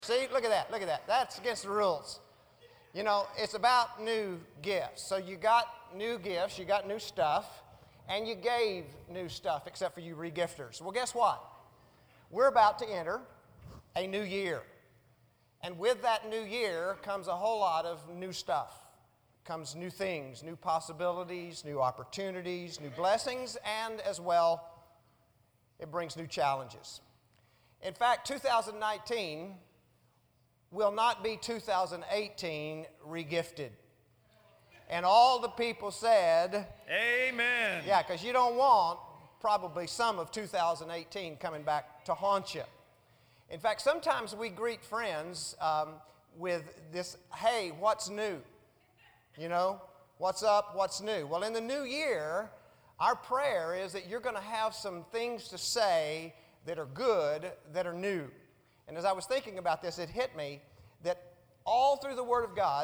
See, look at that, look at that. That's against the rules. You know, it's about new gifts. So you got new gifts, you got new stuff, and you gave new stuff, except for you regifters. Well, guess what? We're about to enter a new year. And with that new year comes a whole lot of new stuff. Comes new things, new possibilities, new opportunities, new blessings, and as well, it brings new challenges. In fact, 2019 will not be 2018 regifted. And all the people said, amen. Yeah, because you don't want probably some of 2018 coming back to haunt you. In fact, sometimes we greet friends with this, hey, what's new? You know, what's up, what's new? Well, in the new year, our prayer is that you're going to have some things to say that are good, that are new. And as I was thinking about this, it hit me that all through the Word of God,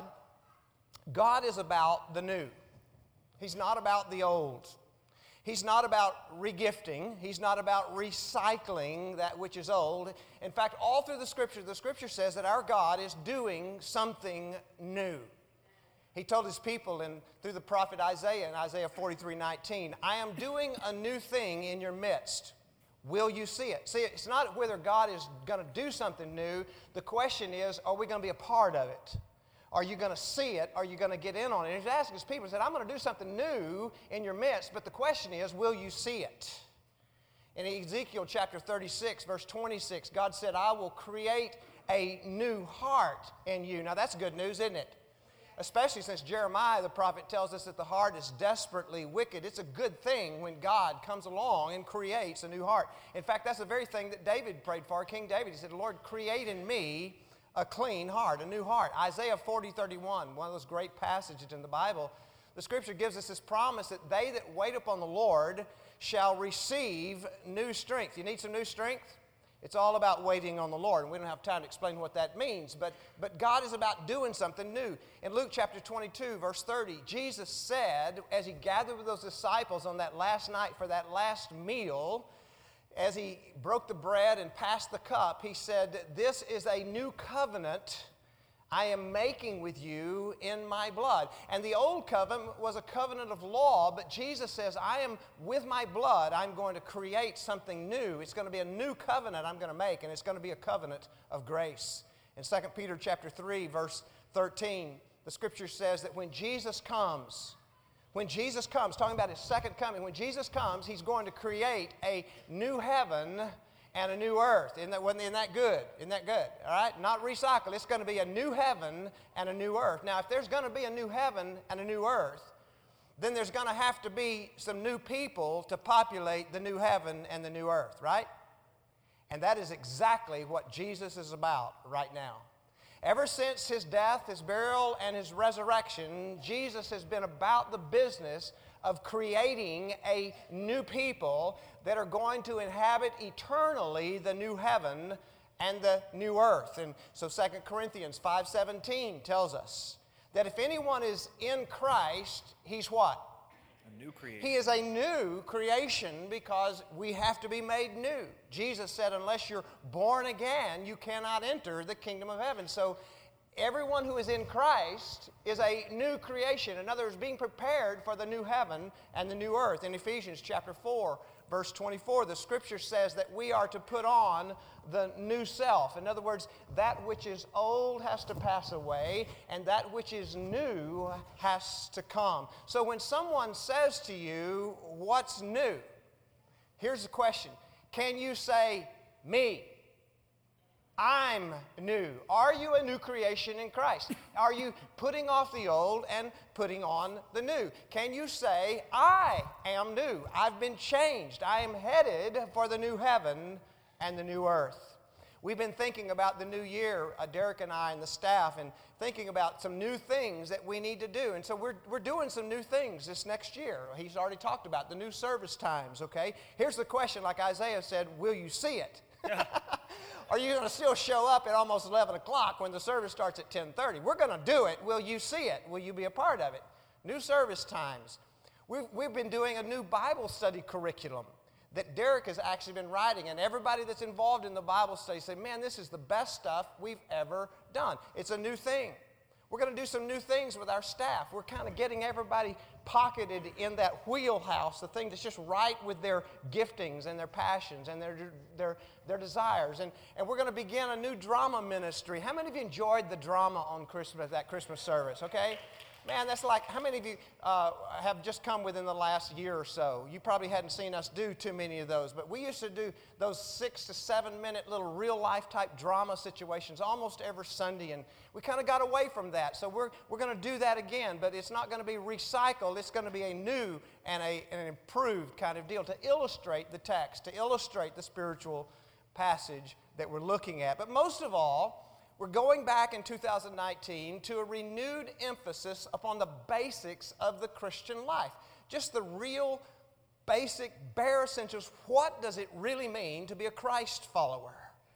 God is about the new. He's not about the old. He's not about regifting. He's not about recycling that which is old. In fact, all through the Scripture says that our God is doing something new. He told His people through the prophet Isaiah in Isaiah 43:19, I am doing a new thing in your midst. Will you see it? See, it's not whether God is going to do something new. The question is, are we going to be a part of it? Are you going to see it? Are you going to get in on it? And He's asking His people, He said, I'm going to do something new in your midst, but the question is, will you see it? In Ezekiel chapter 36, verse 26, God said, I will create a new heart in you. Now that's good news, isn't it? Especially since Jeremiah, the prophet, tells us that the heart is desperately wicked. It's a good thing when God comes along and creates a new heart. In fact, that's the very thing that David prayed for, King David. He said, Lord, create in me a clean heart, a new heart. Isaiah 40:31, one of those great passages in the Bible, the Scripture gives us this promise that they that wait upon the Lord shall receive new strength. You need some new strength? It's all about waiting on the Lord, and we don't have time to explain what that means, but God is about doing something new. In Luke chapter 22, verse 30, Jesus said, as He gathered with those disciples on that last night for that last meal, as He broke the bread and passed the cup, He said, this is a new covenant I am making with you in my blood. And the old covenant was a covenant of law, but Jesus says, I am with my blood, I'm going to create something new. It's going to be a new covenant I'm going to make, and it's going to be a covenant of grace. In 2 Peter chapter 3, verse 13, the Scripture says that when Jesus comes, talking about His second coming, when Jesus comes, He's going to create a new heaven and a new earth. Isn't that good? Isn't that good? All right? Not recycle. It's going to be a new heaven and a new earth. Now, if there's going to be a new heaven and a new earth, then there's going to have to be some new people to populate the new heaven and the new earth, right? And that is exactly what Jesus is about right now. Ever since His death, His burial, and His resurrection, Jesus has been about the business of creating a new people that are going to inhabit eternally the new heaven and the new earth. And so 2 Corinthians 5:17 tells us that if anyone is in Christ, he's what? A new creation. He is a new creation because we have to be made new. Jesus said, unless you're born again, you cannot enter the kingdom of heaven. So everyone who is in Christ is a new creation. In other words, being prepared for the new heaven and the new earth. In Ephesians chapter 4, verse 24, the Scripture says that we are to put on the new self. In other words, that which is old has to pass away, and that which is new has to come. So when someone says to you, what's new? Here's the question. Can you say, me? I'm new. Are you a new creation in Christ? Are you putting off the old and putting on the new? Can you say, I am new. I've been changed. I am headed for the new heaven and the new earth. We've been thinking about the new year, Derek and I and the staff, and thinking about some new things that we need to do. And so we're doing some new things this next year. He's already talked about the new service times, okay? Here's the question, like Isaiah said, will you see it? Are you going to still show up at almost 11 o'clock when the service starts at 10:30? We're going to do it. Will you see it? Will you be a part of it? New service times. We've been doing a new Bible study curriculum that Derek has actually been writing, and everybody that's involved in the Bible study say, man, this is the best stuff we've ever done. It's a new thing. We're going to do some new things with our staff. We're kind of getting everybody pocketed in that wheelhouse, the thing that's just right with their giftings and their passions and their desires. And we're going to begin a new drama ministry. How many of you enjoyed the drama on Christmas, that Christmas service, okay? Man, that's like, how many of you have just come within the last year or so? You probably hadn't seen us do too many of those, but we used to do those 6 to 7 minute little real life type drama situations almost every Sunday, and we kind of got away from that. So we're going to do that again, but it's not going to be recycled. It's going to be a new and an improved kind of deal to illustrate the text, to illustrate the spiritual passage that we're looking at. But most of all, we're going back in 2019 to a renewed emphasis upon the basics of the Christian life. Just the real, basic, bare essentials. What does it really mean to be a Christ follower?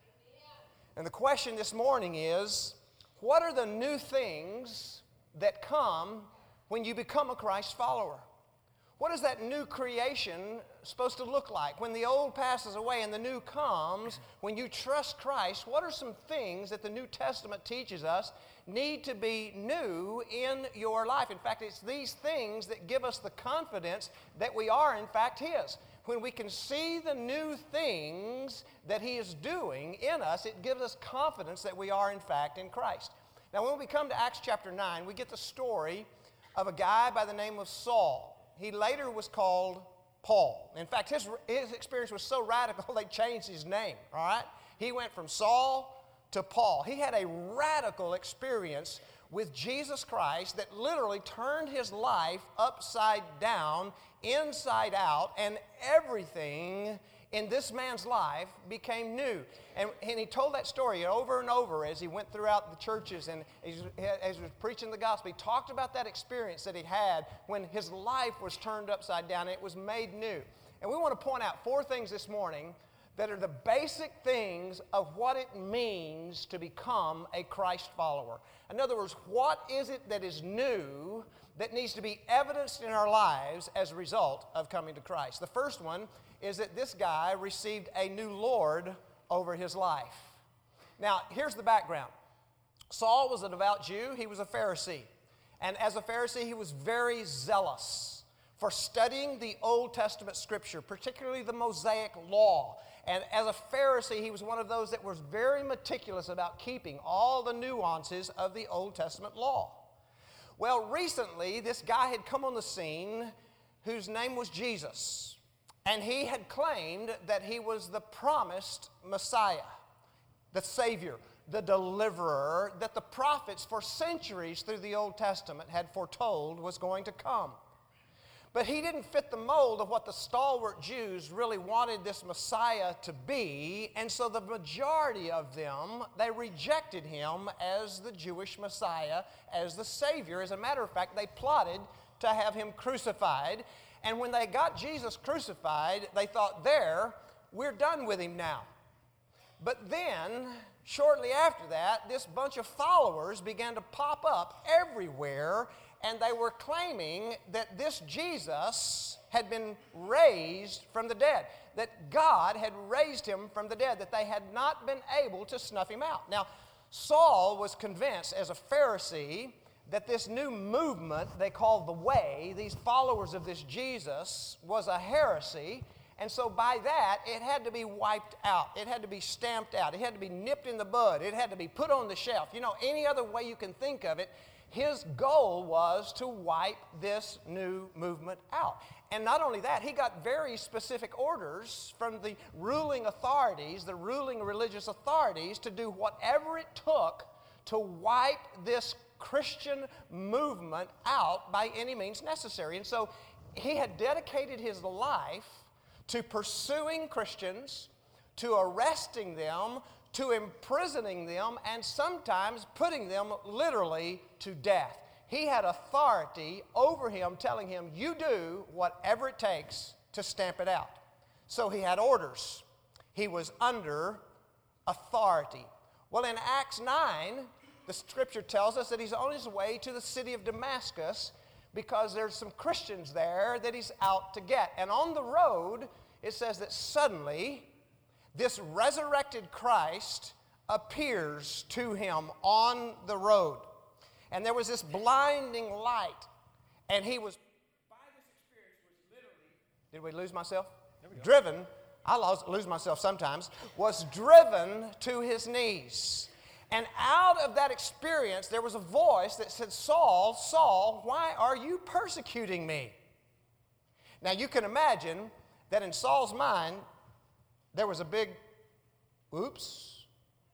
And the question this morning is, what are the new things that come when you become a Christ follower? What is that new creation supposed to look like? When the old passes away and the new comes, when you trust Christ, what are some things that the New Testament teaches us need to be new in your life? In fact, it's these things that give us the confidence that we are, in fact, His. When we can see the new things that He is doing in us, it gives us confidence that we are, in fact, in Christ. Now, when we come to Acts chapter 9, we get the story of a guy by the name of Saul. He later was called Paul. In fact, his experience was so radical, they changed his name, all right? He went from Saul to Paul. He had a radical experience with Jesus Christ that literally turned his life upside down, inside out, and everything in this man's life became new. And he told that story over and over as he went throughout the churches and as he was preaching the gospel. He talked about that experience that he had when his life was turned upside down and it was made new. And we want to point out 4 things this morning that are the basic things of what it means to become a Christ follower. In other words, what is it that is new that needs to be evidenced in our lives as a result of coming to Christ? The first one is that this guy received a new Lord over his life. Now, here's the background. Saul was a devout Jew. He was a Pharisee. And as a Pharisee, he was very zealous for studying the Old Testament Scripture, particularly the Mosaic Law. And as a Pharisee, he was one of those that was very meticulous about keeping all the nuances of the Old Testament law. Well, recently, this guy had come on the scene whose name was Jesus. And he had claimed that he was the promised Messiah, the Savior, the deliverer that the prophets for centuries through the Old Testament had foretold was going to come. But he didn't fit the mold of what the stalwart Jews really wanted this Messiah to be, and so the majority of them, they rejected him as the Jewish Messiah, as the Savior. As a matter of fact, they plotted to have him crucified. And when they got Jesus crucified, they thought, we're done with him now. But then, shortly after that, this bunch of followers began to pop up everywhere, and they were claiming that this Jesus had been raised from the dead, that God had raised him from the dead, that they had not been able to snuff him out. Now, Saul was convinced as a Pharisee that this new movement they called the Way, these followers of this Jesus, was a heresy. And so by that, it had to be wiped out. It had to be stamped out. It had to be nipped in the bud. It had to be put on the shelf. You know, any other way you can think of it, his goal was to wipe this new movement out. And not only that, he got very specific orders from the ruling authorities, the ruling religious authorities, to do whatever it took to wipe this Christian movement out by any means necessary. And so he had dedicated his life to pursuing Christians, to arresting them, to imprisoning them, and sometimes putting them literally to death. He had authority over him telling him, you do whatever it takes to stamp it out. So he had orders. He was under authority. Well, in Acts 9, the Scripture tells us that he's on his way to the city of Damascus because there's some Christians there that he's out to get. And on the road it says that suddenly this resurrected Christ appears to him on the road. And there was this blinding light. And he was, by this experience, was literally, did we lose myself? Driven, I lose myself sometimes, was driven to his knees. And out of that experience, there was a voice that said, Saul, Saul, why are you persecuting me? Now you can imagine that in Saul's mind, there was a big, oops.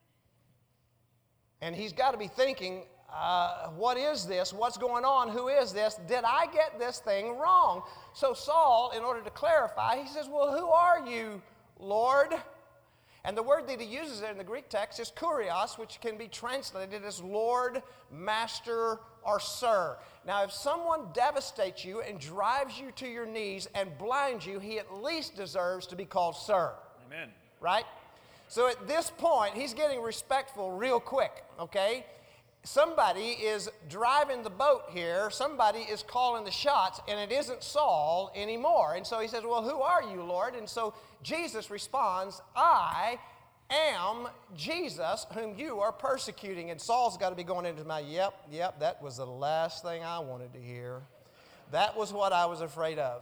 And he's got to be thinking, what is this? What's going on? Who is this? Did I get this thing wrong? So Saul, in order to clarify, he says, well, who are you, Lord? And the word that he uses there in the Greek text is kurios, which can be translated as Lord, Master, or Sir. Now, if someone devastates you and drives you to your knees and blinds you, he at least deserves to be called Sir. Amen. Right? So at this point, he's getting respectful real quick, okay? Somebody is driving the boat here. Somebody is calling the shots, and it isn't Saul anymore. And so he says, well, who are you, Lord? And so Jesus responds, I am Jesus whom you are persecuting. And Saul's got to be going into my, yep, that was the last thing I wanted to hear. That was what I was afraid of.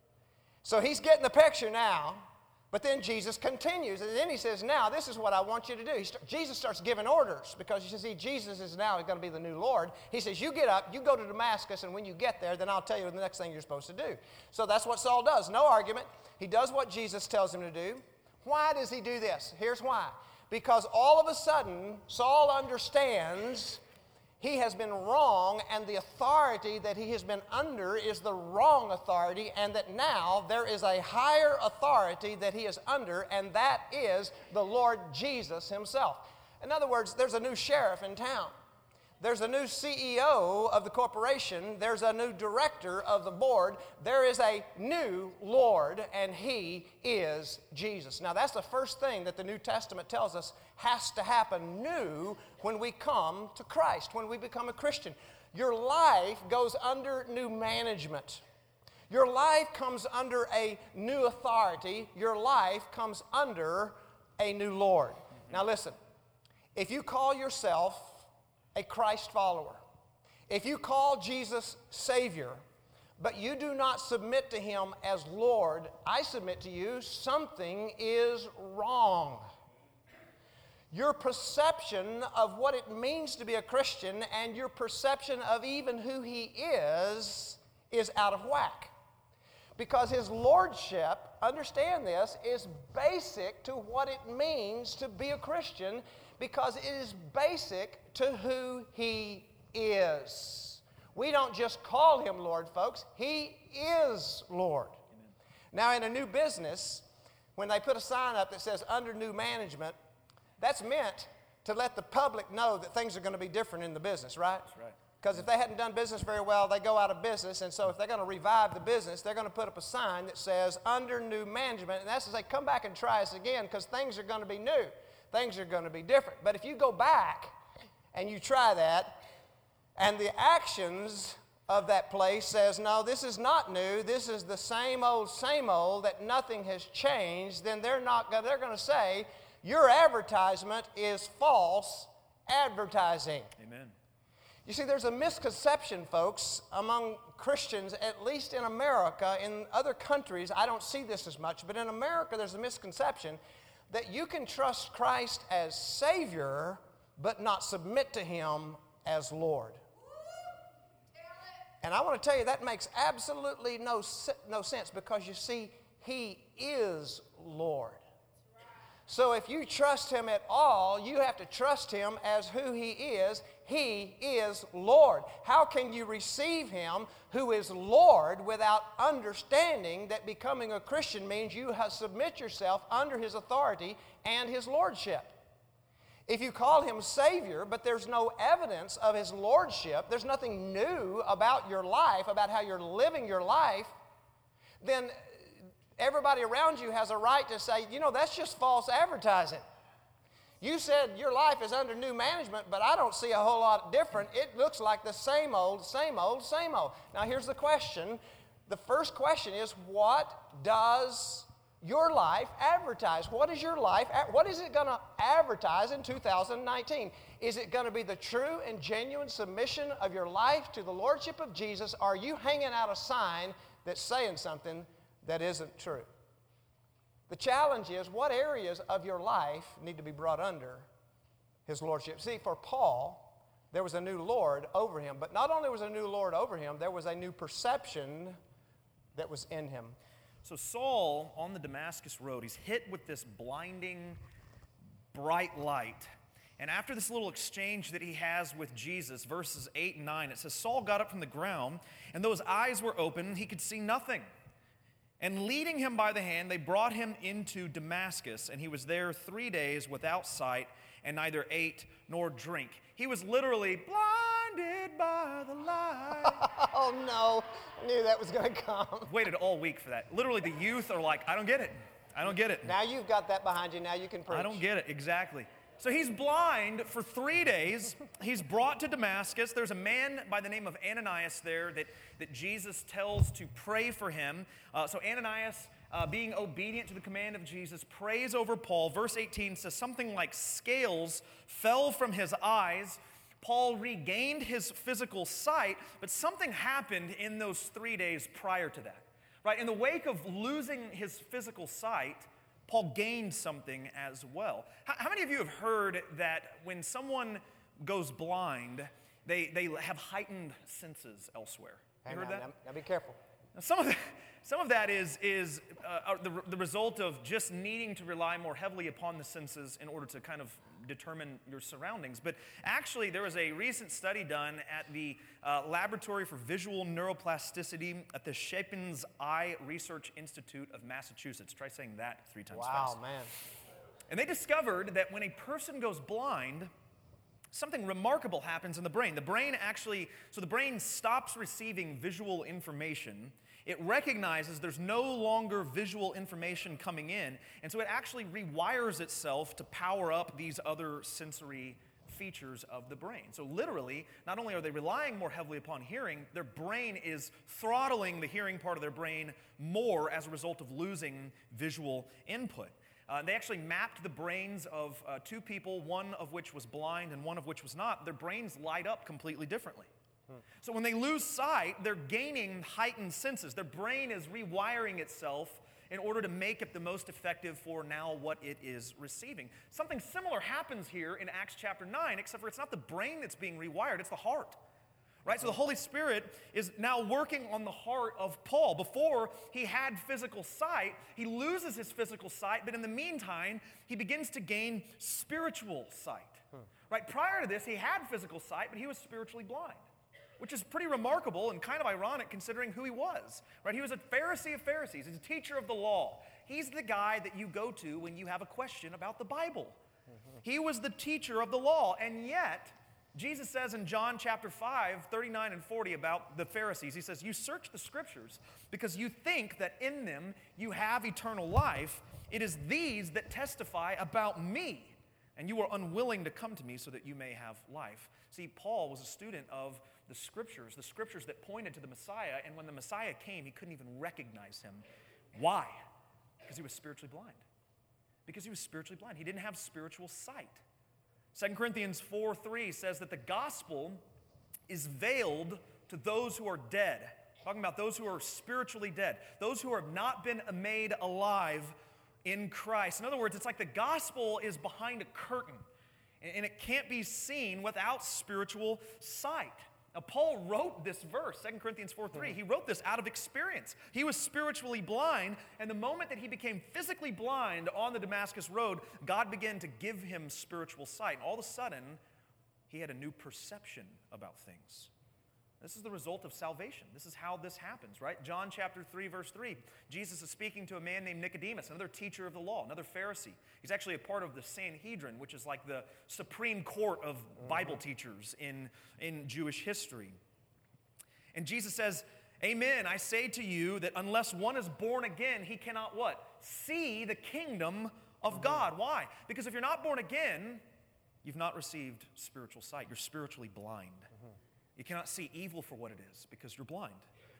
So he's getting the picture now. But then Jesus continues, and then he says, now, this is what I want you to do. Jesus starts giving orders, because you see, Jesus is now going to be the new Lord. He says, you get up, you go to Damascus, and when you get there, then I'll tell you the next thing you're supposed to do. So that's what Saul does. No argument. He does what Jesus tells him to do. Why does he do this? Here's why. Because all of a sudden, Saul understands he has been wrong, and the authority that he has been under is the wrong authority, and that now there is a higher authority that he is under, and that is the Lord Jesus himself. In other words, there's a new sheriff in town. There's a new CEO of the corporation. There's a new director of the board. There is a new Lord, and he is Jesus. Now, that's the first thing that the New Testament tells us has to happen new when we come to Christ, when we become a Christian. Your life goes under new management. Your life comes under a new authority. Your life comes under a new Lord. Now, listen, if you call yourself a Christ follower, if you call Jesus Savior, but you do not submit to him as Lord, I submit to you, something is wrong. Your perception of what it means to be a Christian and your perception of even who he is out of whack. Because his lordship, understand this, is basic to what it means to be a Christian, because it is basic to who he is. We don't just call him Lord, folks. He is Lord. Amen. Now, in a new business, when they put a sign up that says under new management, that's meant to let the public know that things are going to be different in the business, right? That's right. Because if they hadn't done business very well, they go out of business. And so if they're going to revive the business, they're going to put up a sign that says under new management. And that's to say, come back and try us again, because things are going to be new. Things are going to be different. But if you go back and you try that, and the actions of that place says, no, this is not new, this is the same old, that nothing has changed, then they're going to say, your advertisement is false advertising. Amen. You see, there's a misconception, folks, among Christians, at least in America. In other countries, I don't see this as much, but in America, there's a misconception that you can trust Christ as Savior, but not submit to him as Lord. And I want to tell you, that makes absolutely no sense, because you see, he is Lord. So if you trust him at all, you have to trust him as who he is. He is Lord. How can you receive him who is Lord without understanding that becoming a Christian means you submit yourself under his authority and his lordship? If you call him Savior, but there's no evidence of his lordship, there's nothing new about your life, about how you're living your life, then everybody around you has a right to say, you know, that's just false advertising. You said your life is under new management, but I don't see a whole lot different. It looks like the same old, same old, same old. Now here's the question. The first question is, what does your life advertise? What is your life, what is it going to advertise in 2019? Is it going to be the true and genuine submission of your life to the Lordship of Jesus? Or are you hanging out a sign that's saying something that isn't true? The challenge is, what areas of your life need to be brought under His Lordship? See, for Paul, there was a new Lord over him, but not only was a new Lord over him, there was a new perception that was in him. So Saul, on the Damascus road, he's hit with this blinding, bright light. And after this little exchange that he has with Jesus, verses 8 and 9, it says, Saul got up from the ground, and though his eyes were open, he could see nothing. And leading him by the hand, they brought him into Damascus, and he was there 3 days without sight, and neither ate nor drink. He was literally blinded by the light. Oh no, I knew that was going to come. Waited all week for that. Literally, the youth are like, I don't get it. I don't get it. Now you've got that behind you, now you can preach. I don't get it, exactly. So he's blind for 3 days. He's brought to Damascus. There's a man by the name of Ananias there that Jesus tells to pray for him. So Ananias, being obedient to the command of Jesus, prays over Paul. Verse 18 says something like scales fell from his eyes. Paul regained his physical sight, but something happened in those 3 days prior to that. Right? In the wake of losing his physical sight, Paul gained something as well. How many of you have heard that when someone goes blind, they have heightened senses elsewhere? You heard that? Now be careful. Now, some of that is the result of just needing to rely more heavily upon the senses in order to kind of determine your surroundings. But actually, there was a recent study done at the Laboratory for Visual Neuroplasticity at the Chapin's Eye Research Institute of Massachusetts. Try saying that 3 times fast. Wow, man. And they discovered that when a person goes blind, something remarkable happens in the brain. The brain stops receiving visual information. It recognizes there's no longer visual information coming in, and so it actually rewires itself to power up these other sensory features of the brain. So literally, not only are they relying more heavily upon hearing, their brain is throttling the hearing part of their brain more as a result of losing visual input. They actually mapped the brains of 2 people, one of which was blind and one of which was not. Their brains light up completely differently. So when they lose sight, they're gaining heightened senses. Their brain is rewiring itself in order to make it the most effective for now what it is receiving. Something similar happens here in Acts chapter 9, except for it's not the brain that's being rewired, it's the heart. Right? So the Holy Spirit is now working on the heart of Paul. Before he had physical sight, he loses his physical sight, but in the meantime, he begins to gain spiritual sight. Right? Prior to this, he had physical sight, but he was spiritually blind, which is pretty remarkable and kind of ironic considering who he was. Right? He was a Pharisee of Pharisees. He's a teacher of the law. He's the guy that you go to when you have a question about the Bible. He was the teacher of the law, and yet Jesus says in John chapter 5, 39 and 40 about the Pharisees, he says, you search the scriptures because you think that in them you have eternal life. It is these that testify about me, and you are unwilling to come to me so that you may have life. See, Paul was a student of the scriptures that pointed to the Messiah, and when the Messiah came, he couldn't even recognize him. Why? Because he was spiritually blind. Because he was spiritually blind. He didn't have spiritual sight. 2 Corinthians 4:3 says that the gospel is veiled to those who are dead. Talking about those who are spiritually dead. Those who have not been made alive in Christ. In other words, it's like the gospel is behind a curtain. And it can't be seen without spiritual sight. Now, Paul wrote this verse, 2 Corinthians 4:3. He wrote this out of experience. He was spiritually blind, and the moment that he became physically blind on the Damascus road, God began to give him spiritual sight. And all of a sudden, he had a new perception about things. This is the result of salvation. This is how this happens, right? John chapter 3, verse 3. Jesus is speaking to a man named Nicodemus, another teacher of the law, another Pharisee. He's actually a part of the Sanhedrin, which is like the supreme court of Bible teachers in Jewish history. And Jesus says, amen, I say to you that unless one is born again, he cannot what? See the kingdom of God. Why? Because if you're not born again, you've not received spiritual sight. You're spiritually blind. You cannot see evil for what it is because you're blind.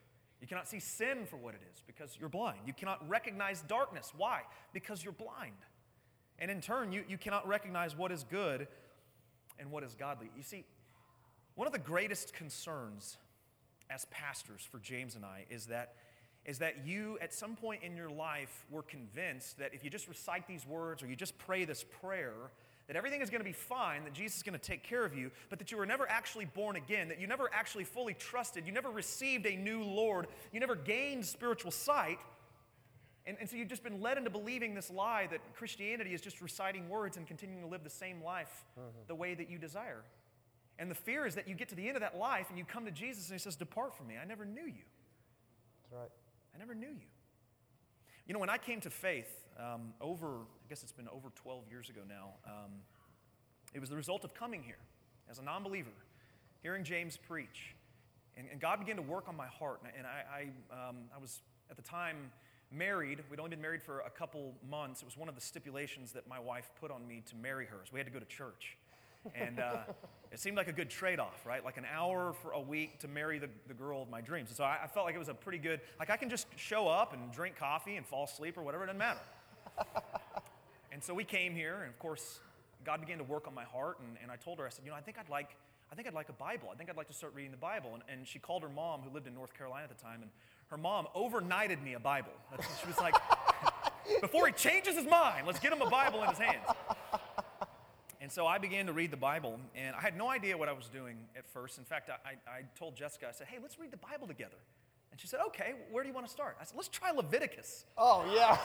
You cannot see sin for what it is because you're blind. You cannot recognize darkness. Why? Because you're blind. And in turn, you cannot recognize what is good and what is godly. You see, one of the greatest concerns as pastors for James and I is that you, at some point in your life, were convinced that if you just recite these words or you just pray this prayer, that everything is going to be fine, that Jesus is going to take care of you, but that you were never actually born again, that you never actually fully trusted, you never received a new Lord, you never gained spiritual sight, and so you've just been led into believing this lie that Christianity is just reciting words and continuing to live the same life the way that you desire. And the fear is that you get to the end of that life and you come to Jesus and he says, "Depart from me, I never knew you." That's right. I never knew you. You know, when I came to faith I guess it's been over 12 years ago now, it was the result of coming here as a non-believer, hearing James preach. And God began to work on my heart. And I was, at the time, married. We'd only been married for a couple months. It was one of the stipulations that my wife put on me to marry her, so we had to go to church. And it seemed like a good trade-off, right? Like an hour for a week to marry the girl of my dreams. And so I felt like it was a pretty good, like I can just show up and drink coffee and fall asleep or whatever, it doesn't matter. And so we came here, and of course, God began to work on my heart, and I told her, I said, I think I'd like a Bible. I think I'd like to start reading the Bible. And she called her mom, who lived in North Carolina at the time, and her mom overnighted me a Bible. She was like, before he changes his mind, let's get him a Bible in his hands. And so I began to read the Bible, and I had no idea what I was doing at first. In fact, I told Jessica, I said, "Hey, let's read the Bible together." And she said, "Okay, where do you want to start?" I said, "Let's try Leviticus." Oh, yeah.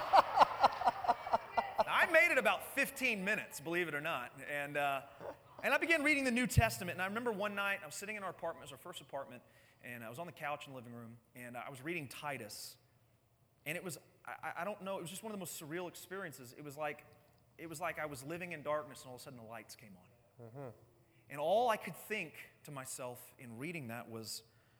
I made it about 15 minutes, believe it or not. And I began reading the New Testament. And I remember one night, I was sitting in our apartment, it was our first apartment, and I was on the couch in the living room, and I was reading Titus. And it was, I don't know, it was just one of the most surreal experiences. It was like I was living in darkness, and all of a sudden the lights came on. Mm-hmm. And all I could think to myself in reading that was,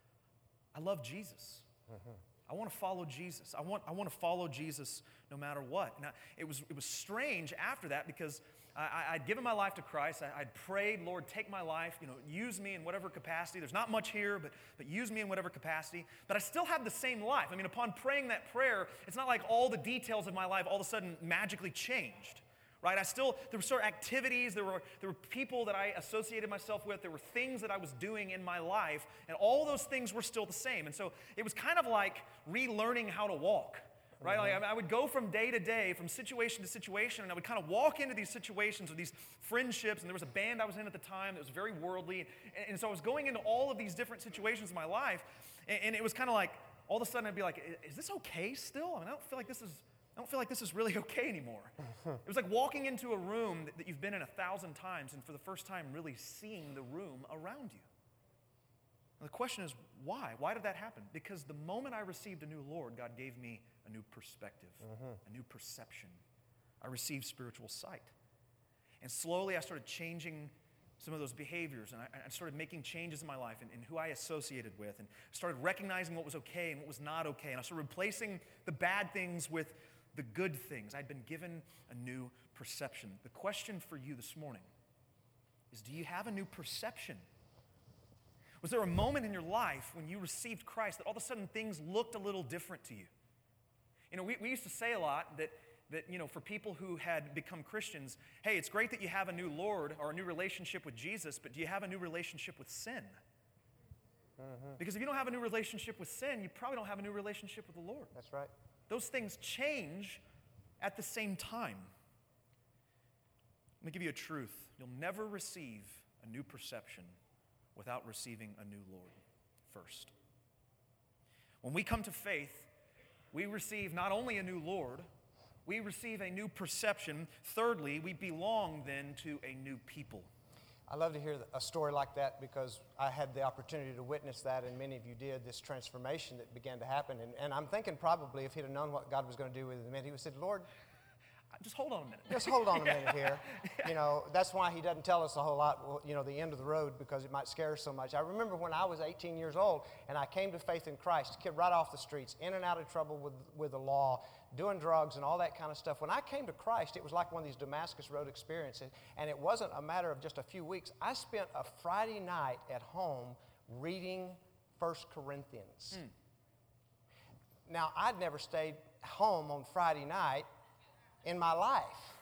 I love Jesus. Mm-hmm. I want to follow Jesus. I want to follow Jesus no matter what. Now, it was strange after that because I'd given my life to Christ. I'd prayed, "Lord, take my life. Use me in whatever capacity. There's not much here, but use me in whatever capacity." But I still had the same life. I mean, upon praying that prayer, it's not like all the details of my life all of a sudden magically changed. Right? There were certain activities, there were people that I associated myself with, there were things that I was doing in my life, and all those things were still the same. And so it was kind of like relearning how to walk, right? Mm-hmm. Like I would go from day to day, from situation to situation, and I would kind of walk into these situations or these friendships, and there was a band I was in at the time that was very worldly, and so I was going into all of these different situations in my life, and it was kind of like, all of a sudden I'd be like, is this okay still? I mean, I don't feel like this is really okay anymore. It was like walking into a room that you've been in 1,000 times and for the first time really seeing the room around you. And the question is, why? Why did that happen? Because the moment I received a new Lord, God gave me a new perspective, a new perception. I received spiritual sight. And slowly I started changing some of those behaviors, and I started making changes in my life and who I associated with, and started recognizing what was okay and what was not okay, and I started replacing the bad things with the good things. I'd been given a new perception. The question for you this morning is, do you have a new perception? Was there a moment in your life when you received Christ that all of a sudden things looked a little different to you? We used to say a lot that for people who had become Christians, hey, it's great that you have a new Lord or a new relationship with Jesus, but do you have a new relationship with sin? Mm-hmm. Because if you don't have a new relationship with sin, you probably don't have a new relationship with the Lord. That's right. Those things change at the same time. Let me give you a truth. You'll never receive a new perception without receiving a new Lord first. When we come to faith, we receive not only a new Lord, we receive a new perception. Thirdly, we belong then to a new people. I love to hear a story like that because I had the opportunity to witness that, and many of you did, this transformation that began to happen. And I'm thinking probably if he'd have known what God was going to do with him, he would have said, "Lord, just hold on a minute. Just hold on a minute here." That's why he doesn't tell us a whole lot, the end of the road, because it might scare us so much. I remember when I was 18 years old and I came to faith in Christ, a kid right off the streets, in and out of trouble with the law, doing drugs and all that kind of stuff. When I came to Christ, it was like one of these Damascus Road experiences, and it wasn't a matter of just a few weeks. I spent a Friday night at home reading 1 Corinthians. Now, I'd never stayed home on Friday night in my life.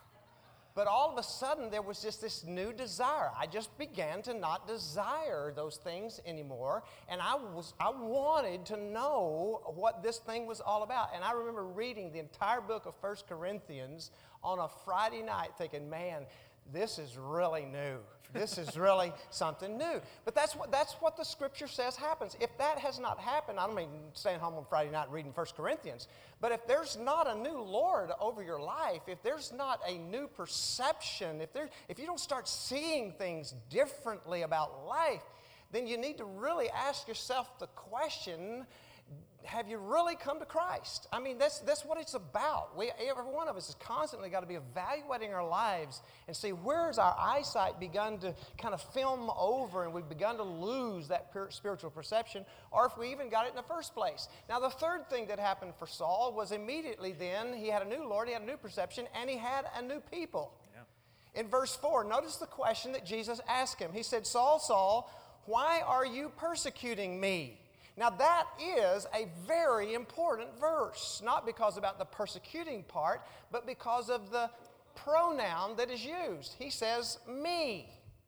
But all of a sudden, there was just this new desire. I just began to not desire those things anymore. And I wanted to know what this thing was all about. And I remember reading the entire book of 1 Corinthians on a Friday night thinking, man, this is really new. This is really something new. But that's what the Scripture says happens. If that has not happened, I don't mean staying home on Friday night reading 1 Corinthians, but if there's not a new Lord over your life, if there's not a new perception, if you don't start seeing things differently about life, then you need to really ask yourself the question, have you really come to Christ? I mean, that's what it's about. Every one of us has constantly got to be evaluating our lives and see where's our eyesight begun to kind of film over and we've begun to lose that spiritual perception, or if we even got it in the first place. Now, the third thing that happened for Saul was immediately then he had a new Lord, he had a new perception, and he had a new people. Yeah. In verse 4, notice the question that Jesus asked him. He said, Saul, Saul, why are you persecuting me? Now that is a very important verse, not because about the persecuting part, but because of the pronoun that is used. He says, me.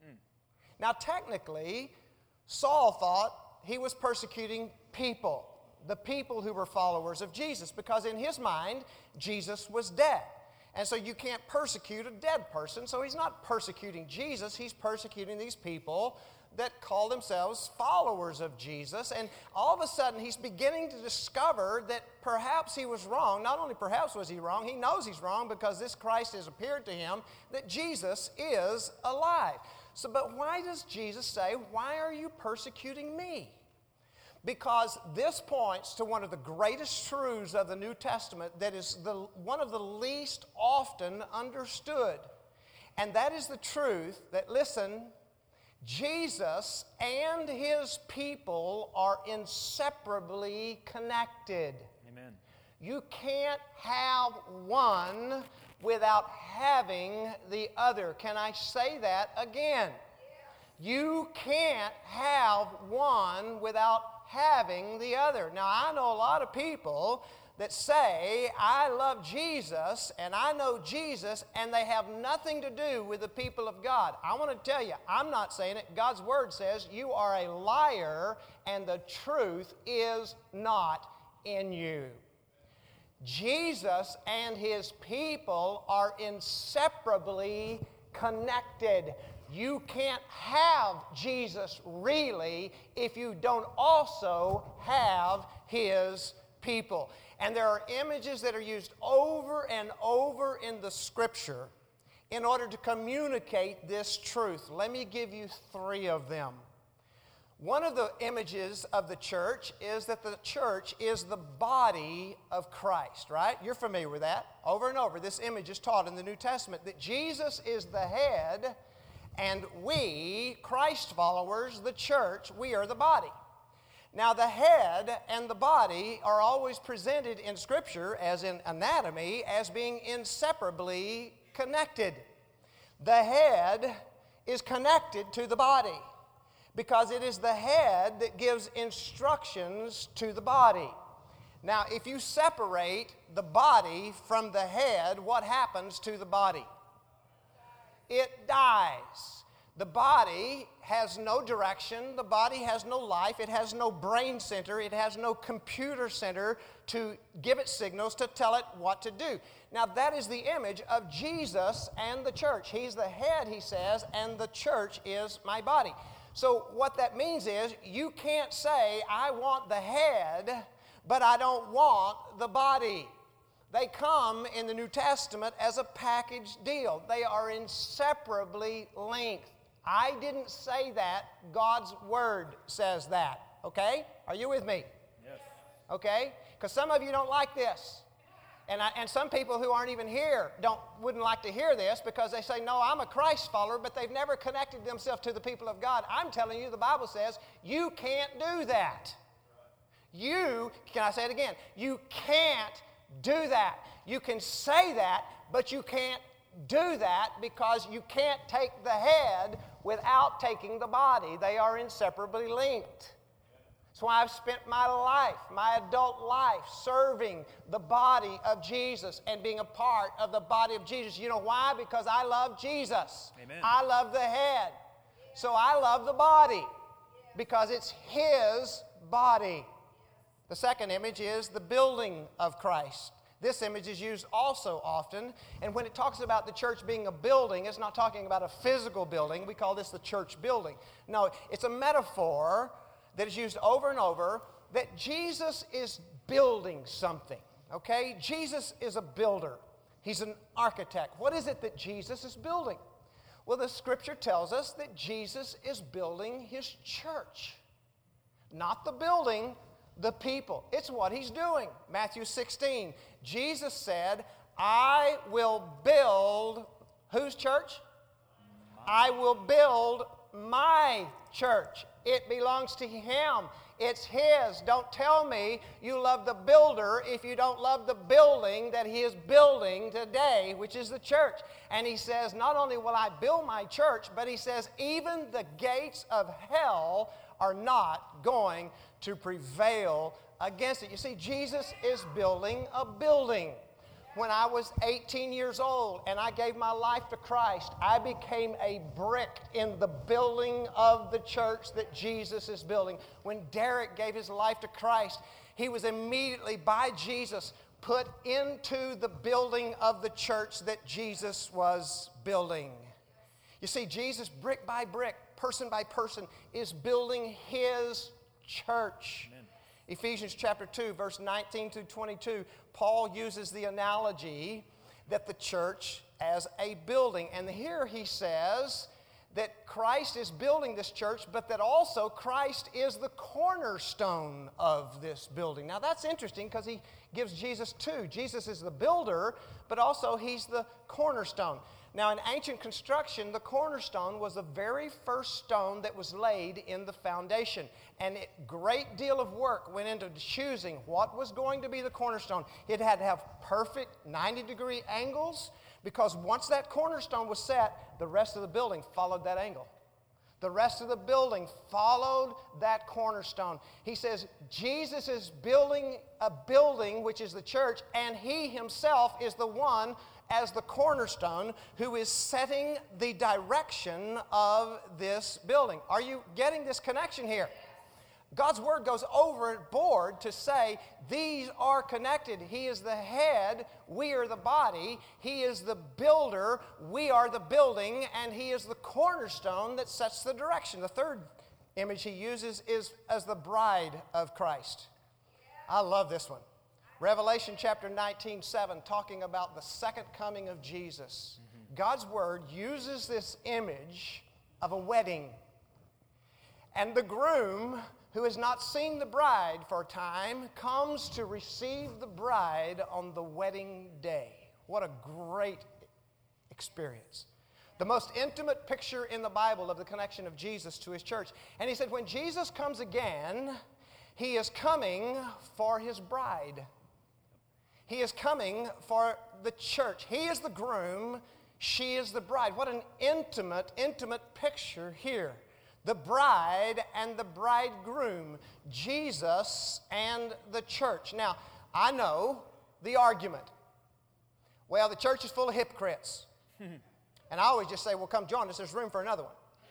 Now technically, Saul thought he was persecuting people, the people who were followers of Jesus, because in his mind, Jesus was dead. And so you can't persecute a dead person, so he's not persecuting Jesus, he's persecuting these people that call themselves followers of Jesus. And all of a sudden, he's beginning to discover that perhaps he was wrong. Not only perhaps was he wrong, he knows he's wrong because this Christ has appeared to him, that Jesus is alive. So, but why does Jesus say, why are you persecuting me? Because this points to one of the greatest truths of the New Testament that is one of the least often understood. And that is the truth that, listen, Jesus and his people are inseparably connected. Amen. You can't have one without having the other. Can I say that again? You can't have one without having the other. Now, I know a lot of people that say, I love Jesus and I know Jesus, and they have nothing to do with the people of God. I want to tell you, I'm not saying it. God's Word says you are a liar and the truth is not in you. Jesus and his people are inseparably connected. You can't have Jesus really if you don't also have his people. And there are images that are used over and over in the Scripture in order to communicate this truth. Let me give you 3 of them. One of the images of the church is that the church is the body of Christ, right? You're familiar with that. Over and over, this image is taught in the New Testament, that Jesus is the head, and we, Christ followers, the church, we are the body. Now, the head and the body are always presented in Scripture, as in anatomy, as being inseparably connected. The head is connected to the body because it is the head that gives instructions to the body. Now, if you separate the body from the head, what happens to the body? It dies. The body has no direction. The body has no life. It has no brain center. It has no computer center to give it signals to tell it what to do. Now, that is the image of Jesus and the church. He's the head, he says, and the church is my body. So what that means is you can't say, I want the head, but I don't want the body. They come in the New Testament as a package deal. They are inseparably linked. I didn't say that. God's Word says that. Okay? Are you with me? Yes. Okay? Because some of you don't like this. And some people who aren't even here wouldn't like to hear this because they say, no, I'm a Christ follower, but they've never connected themselves to the people of God. I'm telling you, the Bible says you can't do that. Can I say it again? You can't do that. You can say that, but you can't do that because you can't take the head without taking the body. They are inseparably linked. That's why I've spent my life, my adult life, serving the body of Jesus and being a part of the body of Jesus. You know why? Because I love Jesus. Amen. I love the head. So I love the body because it's His body. The second image is the building of Christ. This image is used also often, and when it talks about the church being a building, it's not talking about a physical building. We call this the church building. No, it's a metaphor that is used over and over that Jesus is building something, okay? Jesus is a builder. He's an architect. What is it that Jesus is building? Well, the Scripture tells us that Jesus is building His church. Not the building, the people. It's what He's doing. Matthew 16, Jesus said, I will build, whose church? I will build my church. It belongs to Him. It's His. Don't tell me you love the builder if you don't love the building that He is building today, which is the church. And He says, not only will I build my church, but He says, even the gates of hell are not going to prevail against it. You see, Jesus is building a building. When I was 18 years old and I gave my life to Christ, I became a brick in the building of the church that Jesus is building. When Derek gave his life to Christ, he was immediately, by Jesus, put into the building of the church that Jesus was building. You see, Jesus, brick by brick, person by person, is building His church. Amen. Ephesians chapter 2, verse 19 to 22, Paul uses the analogy that the church as a building. And here he says that Christ is building this church, but that also Christ is the cornerstone of this building. Now that's interesting because he gives Jesus two. Jesus is the builder, but also He's the cornerstone. Now, in ancient construction, the cornerstone was the very first stone that was laid in the foundation. And a great deal of work went into choosing what was going to be the cornerstone. It had to have perfect 90-degree angles, because once that cornerstone was set, the rest of the building followed that angle. The rest of the building followed that cornerstone. He says Jesus is building a building, which is the church, and He Himself is the one as the cornerstone who is setting the direction of this building. Are you getting this connection here? God's Word goes overboard to say these are connected. He is the head, we are the body. He is the builder, we are the building, and He is the cornerstone that sets the direction. The third image He uses is as the bride of Christ. I love this one. Revelation chapter 19:7, talking about the second coming of Jesus. God's Word uses this image of a wedding. And the groom, who has not seen the bride for a time, comes to receive the bride on the wedding day. What a great experience. The most intimate picture in the Bible of the connection of Jesus to His church. And He said, when Jesus comes again, He is coming for His bride. He is coming for the church. He is the groom, she is the bride. What an intimate picture here. The bride and the bridegroom, Jesus and the church. Now, I know the argument. Well, the church is full of hypocrites. And I always just say, well, come join us. There's room for another one.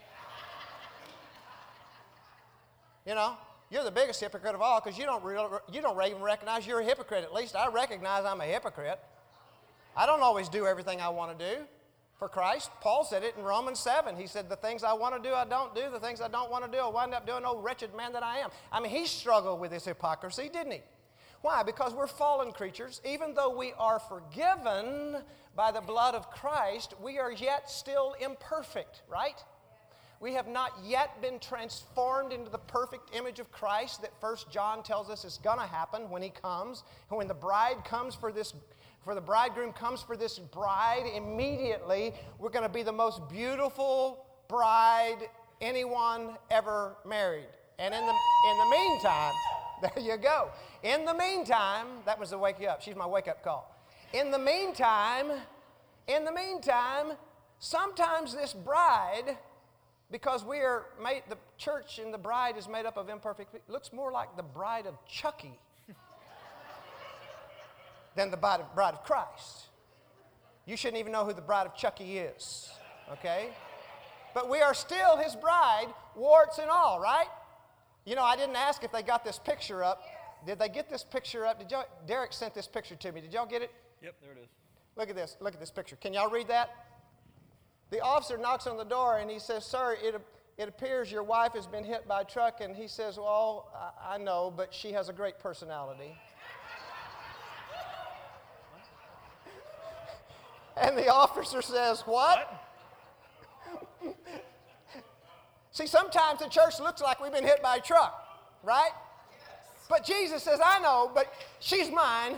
You know, you're the biggest hypocrite of all because you don't even recognize you're a hypocrite. At least I recognize I'm a hypocrite. I don't always do everything I want to do for Christ. Paul said it in Romans 7. He said, the things I want to do, I don't do. The things I don't want to do, I wind up doing. Oh, wretched man that I am. I mean, he struggled with this hypocrisy, didn't he? Why? Because we're fallen creatures. Even though we are forgiven by the blood of Christ, we are yet still imperfect, right? We have not yet been transformed into the perfect image of Christ that 1 John tells us is going to happen when He comes. And when the bride comes for the bridegroom comes for this bride, immediately we're going to be the most beautiful bride anyone ever married. And in the meantime, there you go. In the meantime, that was the wake you up. She's my wake-up call. In the meantime, sometimes this bride Because we are made, the church and the bride is made up of imperfect people. It looks more like the bride of Chucky than the bride of Christ. You shouldn't even know who the bride of Chucky is, okay? But we are still his bride, warts and all, right? You know, I didn't ask if they got this picture up. Did they get this picture up? Derek sent this picture to me. Did y'all get it? Yep, there it is. Look at this. Look at this picture. Can y'all read that? The officer knocks on the door and he says, "Sir, it appears your wife has been hit by a truck." And he says, "Well, I know, but she has a great personality." And the officer says, "What?" See, sometimes the church looks like we've been hit by a truck, right? But Jesus says, "I know, but she's mine.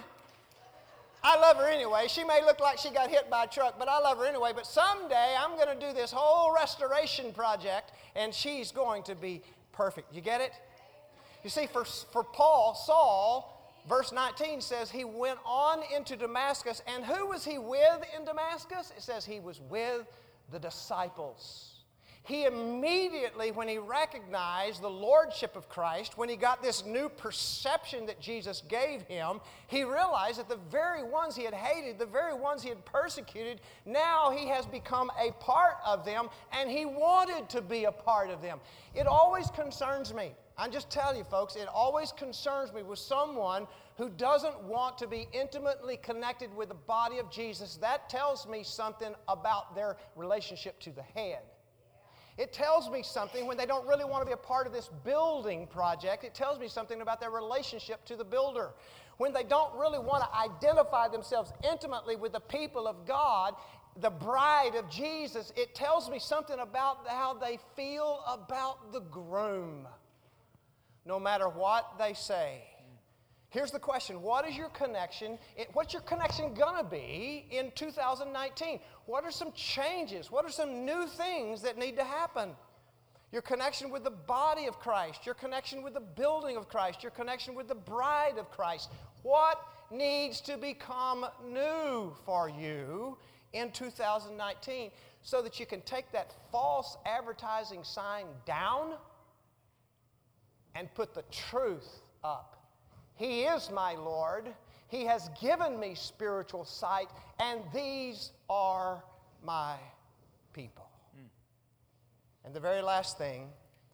I love her anyway. She may look like she got hit by a truck, but I love her anyway. But someday I'm going to do this whole restoration project, and she's going to be perfect." You get it? You see, for Paul, Saul, verse 19 says he went on into Damascus. And who was he with in Damascus? It says he was with the disciples. He immediately, when he recognized the lordship of Christ, when he got this new perception that Jesus gave him, he realized that the very ones he had hated, the very ones he had persecuted, now he has become a part of them, and he wanted to be a part of them. It always concerns me. I'm just telling you, folks, it always concerns me with someone who doesn't want to be intimately connected with the body of Jesus. That tells me something about their relationship to the head. It tells me something when they don't really want to be a part of this building project. It tells me something about their relationship to the builder. When they don't really want to identify themselves intimately with the people of God, the bride of Jesus, it tells me something about how they feel about the groom, no matter what they say. Here's the question: what is your connection? What's your connection going to be in 2019? What are some changes? What are some new things that need to happen? Your connection with the body of Christ, your connection with the building of Christ, your connection with the bride of Christ. What needs to become new for you in 2019 so that you can take that false advertising sign down and put the truth up? He is my Lord. He has given me spiritual sight, and these are my people. And the very last thing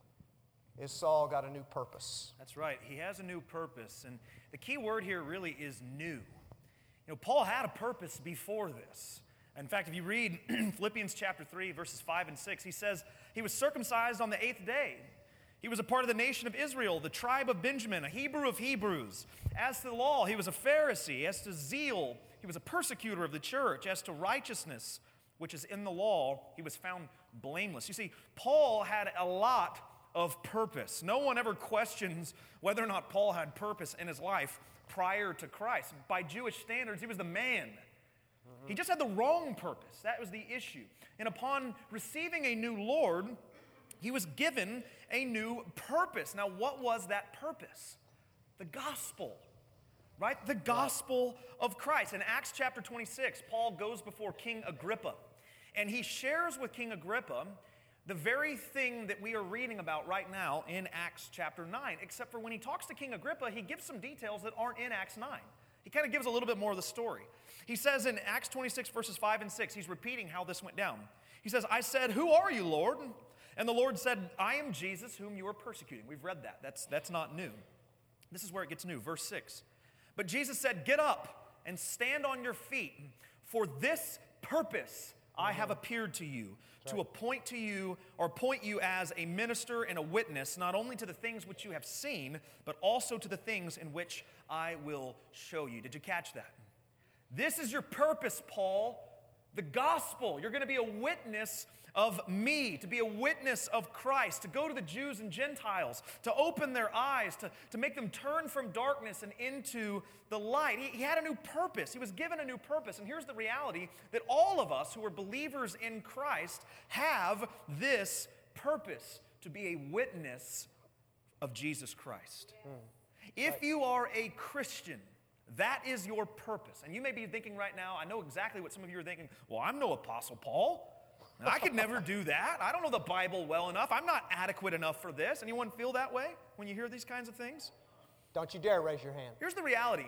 is Saul got a new purpose. That's right. He has a new purpose. And the key word here really is new. You know, Paul had a purpose before this. In fact, if you read Philippians chapter 3, verses 5 and 6, he says he was circumcised on the 8th day. He was a part of the nation of Israel, the tribe of Benjamin, a Hebrew of Hebrews. As to the law, he was a Pharisee. As to zeal, he was a persecutor of the church. As to righteousness, which is in the law, he was found blameless. You see, Paul had a lot of purpose. No one ever questions whether or not Paul had purpose in his life prior to Christ. By Jewish standards, he was the man. He just had the wrong purpose. That was the issue. And upon receiving a new Lord, he was given a new purpose. Now, what was that purpose? The gospel, right? The gospel of Christ. In Acts chapter 26, Paul goes before King Agrippa, and he shares with King Agrippa the very thing that we are reading about right now in Acts chapter 9, except for when he talks to King Agrippa, he gives some details that aren't in Acts 9. He kind of gives a little bit more of the story. He says in Acts 26, verses 5 and 6, he's repeating how this went down. He says, "I said, 'Who are you, Lord?' And the Lord said, 'I am Jesus whom you are persecuting.'" We've read that. That's not new. This is where it gets new. Verse 6. "But Jesus said, 'Get up and stand on your feet. For this purpose I have appeared to you, to appoint you as a minister and a witness, not only to the things which you have seen, but also to the things in which I will show you.'" Did you catch that? This is your purpose, Paul. The gospel. You're going to be a witness of me, to be a witness of Christ, to go to the Jews and Gentiles, to open their eyes, to make them turn from darkness and into the light. He had a new purpose. He was given a new purpose. And here's the reality, that all of us who are believers in Christ have this purpose, to be a witness of Jesus Christ. If you are a Christian, that is your purpose. And you may be thinking right now, I know exactly what some of you are thinking, well, I'm no Apostle Paul. I could never do that. I don't know the Bible well enough. I'm not adequate enough for this. Anyone feel that way when you hear these kinds of things? Don't you dare raise your hand. Here's the reality,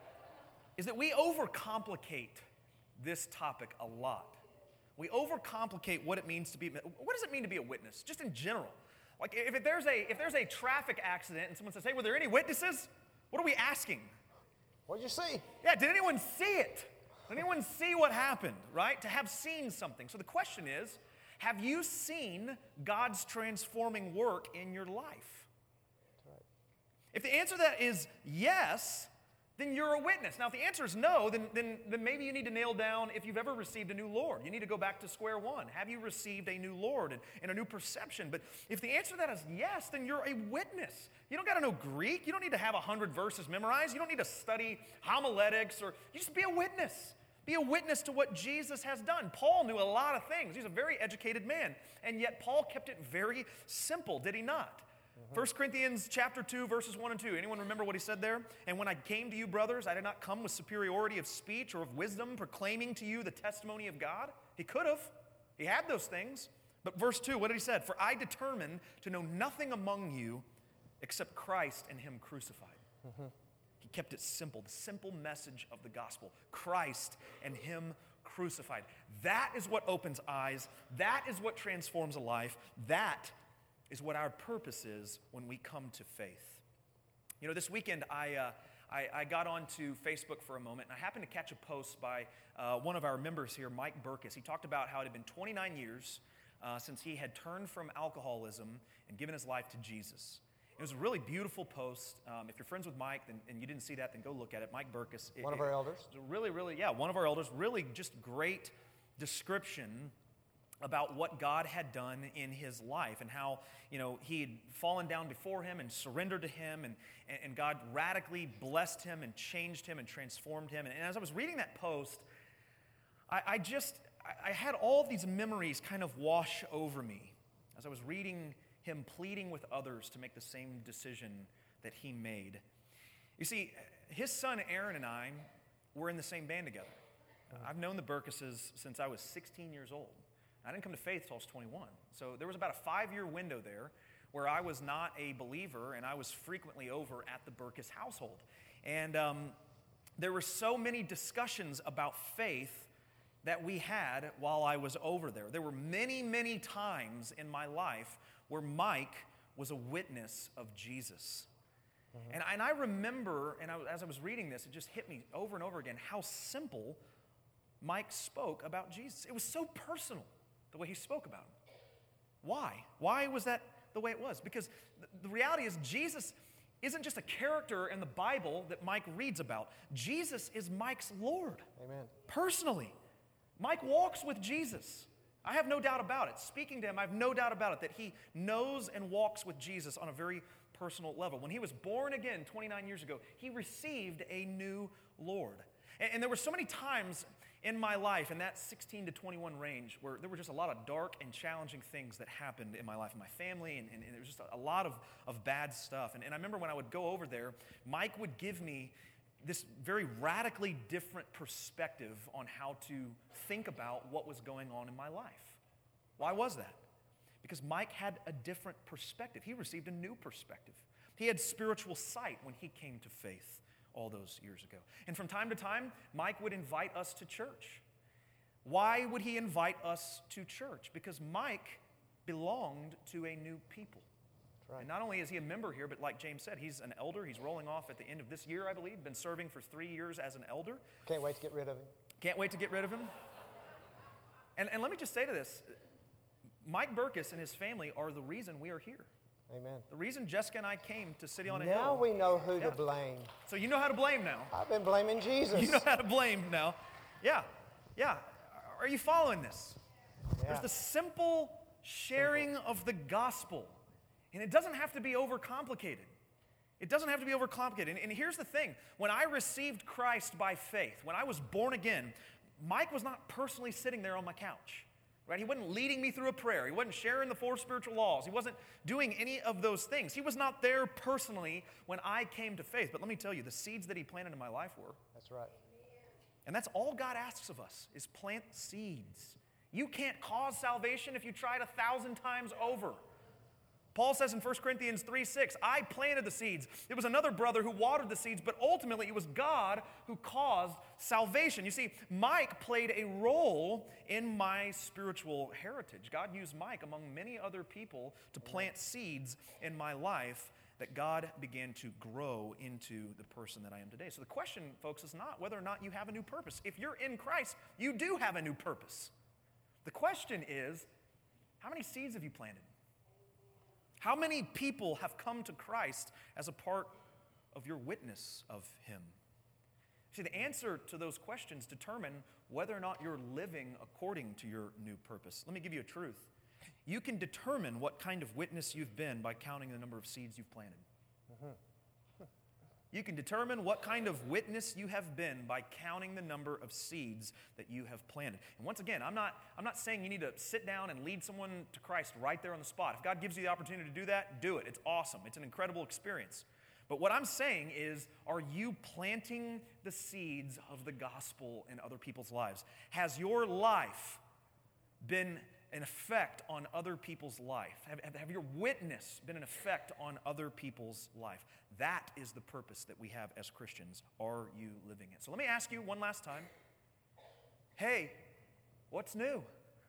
is that we overcomplicate this topic a lot. We overcomplicate what it means to be, what does it mean to be a witness, just in general? Like if there's a traffic accident and someone says, hey, were there any witnesses? What are we asking? What did you see? Yeah, did anyone see it? Did anyone see what happened, right? To have seen something. So the question is, have you seen God's transforming work in your life? That's right. If the answer to that is yes, then you're a witness. Now, if the answer is no, then maybe you need to nail down if you've ever received a new Lord. You need to go back to square one. Have you received a new Lord and a new perception? But if the answer to that is yes, then you're a witness. You don't got to know Greek. You don't need to have 100 verses memorized. You don't need to study homiletics, or you just be a witness. Be a witness to what Jesus has done. Paul knew a lot of things. He's a very educated man, and yet Paul kept it very simple, did he not? 1 Corinthians chapter 2, verses 1 and 2. Anyone remember what he said there? And when I came to you, brothers, I did not come with superiority of speech or of wisdom, proclaiming to you the testimony of God. He could have. He had those things. But verse 2, what did he say? For I determined to know nothing among you except Christ and him crucified. He kept it simple, the simple message of the gospel. Christ and him crucified. That is what opens eyes. That is what transforms a life. That is what our purpose is when we come to faith. You know, this weekend I got onto Facebook for a moment, and I happened to catch a post by one of our members here, Mike Burkus. He talked about how it had been 29 years since he had turned from alcoholism and given his life to Jesus. It was a really beautiful post. If you're friends with Mike and you didn't see that, then go look at it. Mike Burkus. One of our elders. Really, one of our elders. Really just great description about what God had done in his life and how, he had fallen down before him and surrendered to him, and God radically blessed him and changed him and transformed him. And as I was reading that post, I had all of these memories kind of wash over me as I was reading him pleading with others to make the same decision that he made. You see, his son Aaron and I were in the same band together. I've known the Burkuses since I was 16 years old. I didn't come to faith till I was 21. So there was about a 5-year window there where I was not a believer, and I was frequently over at the Burkus household. And there were so many discussions about faith that we had while I was over there. There were many, many times in my life where Mike was a witness of Jesus. And I remember, as I was reading this, it just hit me over and over again how simple Mike spoke about Jesus. It was so personal, the way he spoke about him. Why? Why was that the way it was? Because the reality is Jesus isn't just a character in the Bible that Mike reads about. Jesus is Mike's Lord. Amen. Personally. Mike walks with Jesus. I have no doubt about it. Speaking to him, I have no doubt about it that he knows and walks with Jesus on a very personal level. When he was born again 29 years ago, he received a new Lord. And there were so many times in my life, in that 16 to 21 range, where there were just a lot of dark and challenging things that happened in my life, in my family, and there was just a lot of bad stuff. And I remember when I would go over there, Mike would give me this very radically different perspective on how to think about what was going on in my life. Why was that? Because Mike had a different perspective. He received a new perspective. He had spiritual sight when he came to faith all those years ago. And from time to time, Mike would invite us to church. Why would he invite us to church? Because Mike belonged to a new people. Right. And not only is he a member here, but like James said, he's an elder. He's rolling off at the end of this year, I believe. Been serving for 3 years as an elder. Can't wait to get rid of him. Can't wait to get rid of him. And let me just say to this, Mike Burkus and his family are the reason we are here. Amen. The reason Jessica and I came to City on a Hill. Now we know who to blame. So you know how to blame now. I've been blaming Jesus. You know how to blame now. Yeah. Are you following this? Yeah. There's the simple sharing of the gospel. And it doesn't have to be overcomplicated. It doesn't have to be overcomplicated. And here's the thing. When I received Christ by faith, when I was born again, Mike was not personally sitting there on my couch. Right? He wasn't leading me through a prayer. He wasn't sharing the 4 spiritual laws. He wasn't doing any of those things. He was not there personally when I came to faith. But let me tell you, the seeds that he planted in my life were. That's right. And that's all God asks of us, is plant seeds You can't cause salvation if you tried 1,000 times over. Paul says in 1 Corinthians 3:6, I planted the seeds. It was another brother who watered the seeds, but ultimately it was God who caused salvation. You see, Mike played a role in my spiritual heritage. God used Mike among many other people to plant seeds in my life that God began to grow into the person that I am today. So the question, folks, is not whether or not you have a new purpose. If you're in Christ, you do have a new purpose. The question is, how many seeds have you planted? How many people have come to Christ as a part of your witness of Him? See, the answer to those questions determine whether or not you're living according to your new purpose. Let me give you a truth. You can determine what kind of witness you've been by counting the number of seeds you've planted. You can determine what kind of witness you have been by counting the number of seeds that you have planted. And once again, I'm not saying you need to sit down and lead someone to Christ right there on the spot. If God gives you the opportunity to do that, do it. It's awesome. It's an incredible experience. But what I'm saying is, are you planting the seeds of the gospel in other people's lives? Has your life been an effect on other people's life? Have your witness been an effect on other people's life? That is the purpose that we have as Christians. Are you living it? So let me ask you one last time. Hey, what's new?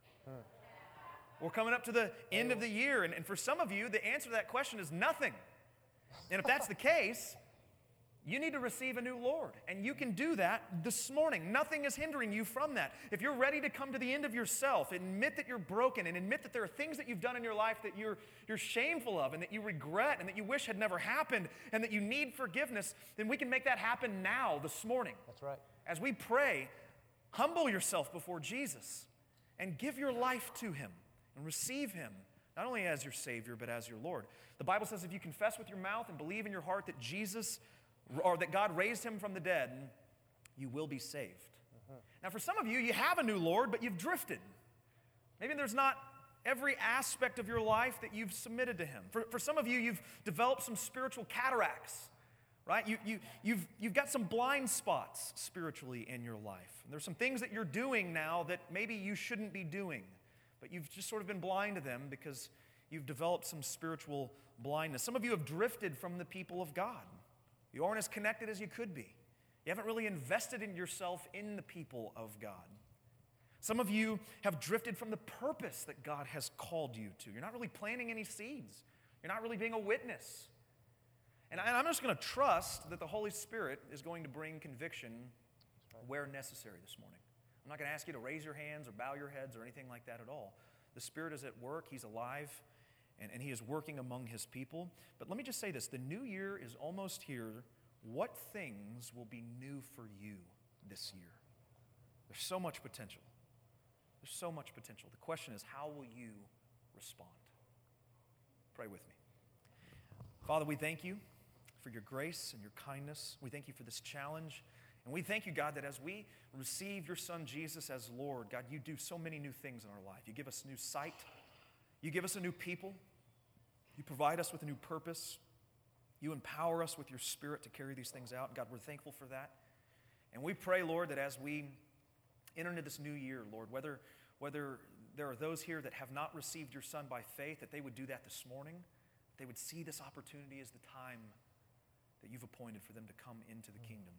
We're coming up to the end of the year, and for some of you, the answer to that question is nothing. And if that's the case, you need to receive a new Lord, and you can do that this morning. Nothing is hindering you from that. If you're ready to come to the end of yourself, admit that you're broken, and admit that there are things that you've done in your life that you're shameful of, and that you regret, and that you wish had never happened, and that you need forgiveness, then we can make that happen now, this morning. That's right. As we pray, humble yourself before Jesus, and give your life to Him, and receive Him, not only as your Savior, but as your Lord. The Bible says if you confess with your mouth and believe in your heart that that God raised Him from the dead, you will be saved. Now, for some of you, you have a new Lord, but you've drifted. Maybe there's not every aspect of your life that you've submitted to Him. For some of you, you've developed some spiritual cataracts, right? You've got some blind spots spiritually in your life. And there's some things that you're doing now that maybe you shouldn't be doing, but you've just sort of been blind to them because you've developed some spiritual blindness. Some of you have drifted from the people of God. You aren't as connected as you could be. You haven't really invested in yourself in the people of God. Some of you have drifted from the purpose that God has called you to. You're not really planting any seeds. You're not really being a witness. And I'm just going to trust that the Holy Spirit is going to bring conviction where necessary this morning. I'm not going to ask you to raise your hands or bow your heads or anything like that at all. The Spirit is at work. He's alive. And He is working among His people. But let me just say this. The new year is almost here. What things will be new for you this year? There's so much potential. There's so much potential. The question is, how will you respond? Pray with me. Father, we thank You for Your grace and Your kindness. We thank You for this challenge. And we thank You, God, that as we receive Your Son Jesus as Lord, God, You do so many new things in our life. You give us new sight. You give us a new people. You provide us with a new purpose. You empower us with Your Spirit to carry these things out. God, we're thankful for that. And we pray, Lord, that as we enter into this new year, Lord, whether there are those here that have not received Your Son by faith, that they would do that this morning. They would see this opportunity as the time that You've appointed for them to come into the kingdom.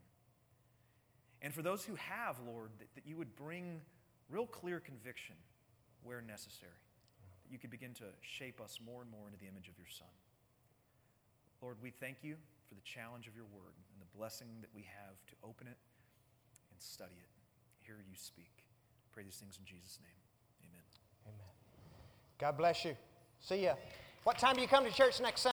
And for those who have, Lord, that You would bring real clear conviction where necessary. You could begin to shape us more and more into the image of Your Son. Lord, we thank You for the challenge of Your word and the blessing that we have to open it and study it, hear You speak. Pray these things in Jesus' name. Amen. Amen. God bless you. See ya. What time do you come to church next Sunday?